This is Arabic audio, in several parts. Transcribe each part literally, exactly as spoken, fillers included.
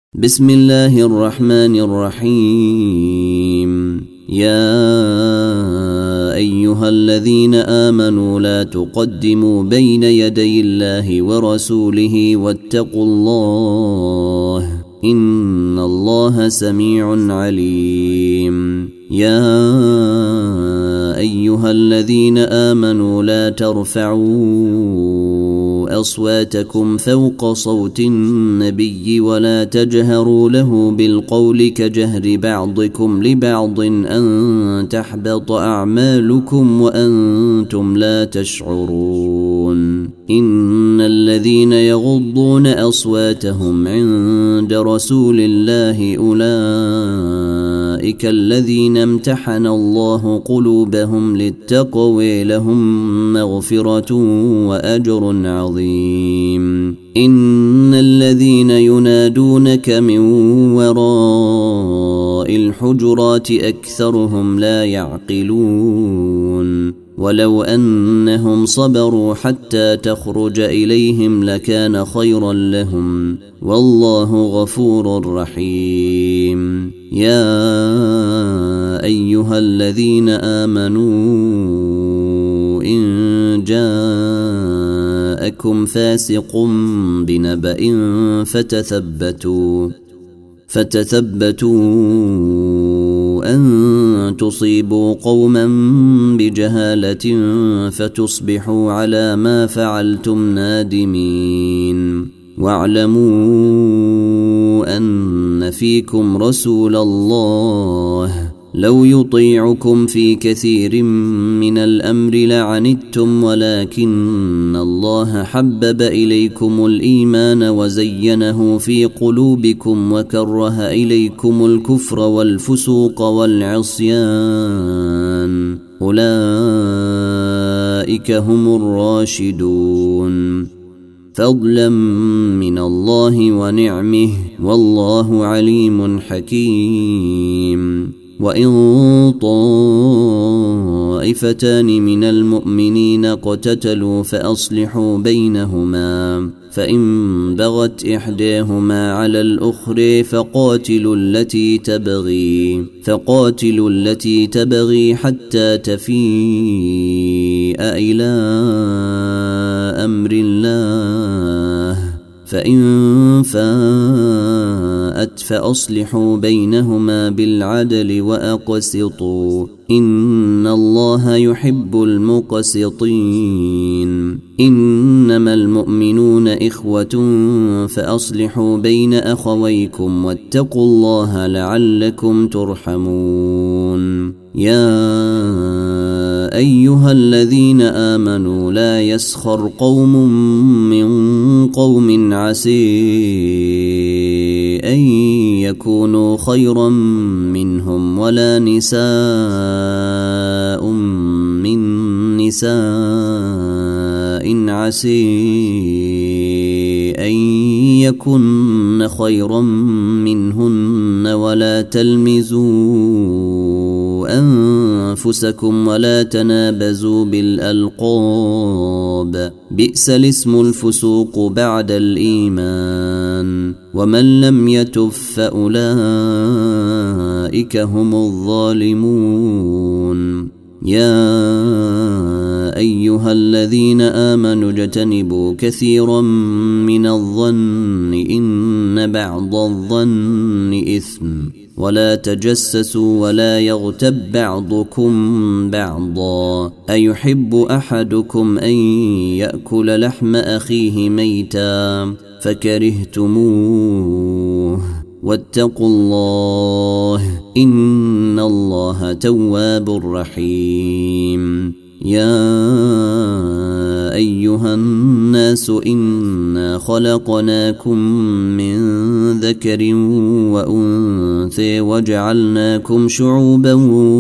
بسم الله الرحمن الرحيم. يا أيها الذين آمنوا لا تقدموا بين يدي الله ورسوله واتقوا الله إن الله سميع عليم. يا أيها الذين آمنوا لا ترفعوا أصواتكم فوق صوت النبي ولا تجهروا له بالقول كجهر بعضكم لبعض أن تحبط أعمالكم وأنتم لا تشعرون. إن الذين يغضون أصواتهم عند رسول الله أولئك الذين امتحن الله قلوبهم للتقوى لهم مغفرة وأجر عظيم. إن الذين ينادونك من وراء الحجرات أكثرهم لا يعقلون. ولو أنهم صبروا حتى تخرج إليهم لكان خيرا لهم والله غفور رحيم. يا أيها الذين آمنوا إن جاءكم فاسق بنبأ فتثبتوا فتثبتوا أن تصيبوا قوما بجهالة فتصبحوا على ما فعلتم نادمين. واعلموا أن فيكم رسول الله لو يطيعكم في كثير من الأمر لعنتم ولكن الله حبب إليكم الإيمان وزينه في قلوبكم وكره إليكم الكفر والفسوق والعصيان أولئك هم الراشدون فضلا من الله ونعمه والله عليم حكيم. وإن طائفتان من المؤمنين اقتتلوا فأصلحوا بينهما فإن بغت إحداهما على الأخرى فقاتلوا التي تبغي فقاتلوا التي تبغي حتى تفيء إلى أمر الله فإن فاءت فأصلحوا بينهما بالعدل وأقسطوا إن الله يحب المقسطين. إنما المؤمنون إخوة فأصلحوا بين أخويكم واتقوا الله لعلكم ترحمون. يا أيها الذين آمنوا لا يسخر قوم من قوم عسى أن يكونوا خيرا منهم ولا نساء من نساء عسى أن يكن خيرا منهن ولا تلمزوا أنفسكم ولا تنابزوا بالألقاب بئس الاسم الفسوق بعد الإيمان ومن لم يتب فأولئك هم الظالمون. يا أيها الذين آمنوا اجتنبوا كثيرا من الظن إن بعض الظن إثم ولا تجسسوا ولا يغتب بعضكم بعضا أيحب أحدكم أن يأكل لحم أخيه ميتا فكرهتموه واتقوا الله إن الله تواب رحيم. يا أيها الناس إنا خلقناكم من ذكر وأنثى وجعلناكم شعوبا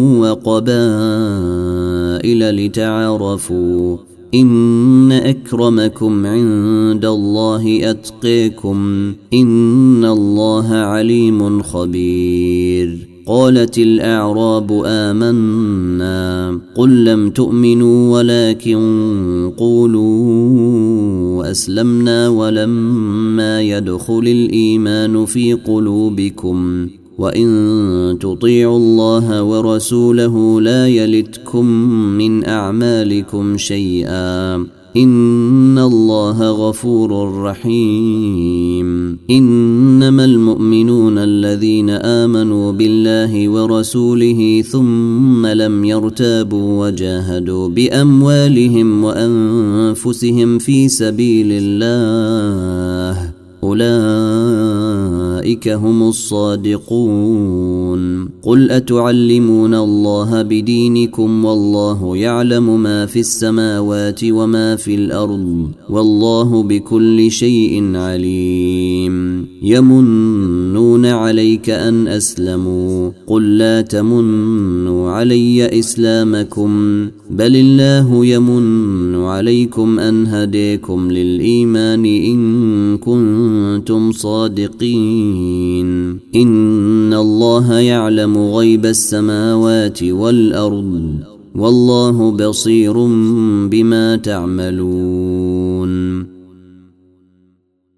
وقبائل لتعارفوا إن أكرمكم عند الله أتقاكم إن الله عليم خبير. قالت الأعراب آمنا قل لم تؤمنوا ولكن قولوا أسلمنا ولما يدخل الإيمان في قلوبكم وإن تطيعوا الله ورسوله لا يلتكم من أعمالكم شيئا إن الله غفور رحيم. إنما المؤمنون الذين آمنوا بالله ورسوله ثم لم يرتابوا وجاهدوا بأموالهم وأنفسهم في سبيل الله أولئك هم الصادقون. قل أتعلمون الله بدينكم والله يعلم ما في السماوات وما في الأرض والله بكل شيء عليم. يمنون عليك أن أسلموا قل لا تمنوا علي إسلامكم بل الله يمن عليكم أن هديكم للإيمان إن كنتم صادقين. إن الله يعلم غيب السماوات والأرض والله بصير بما تعملون.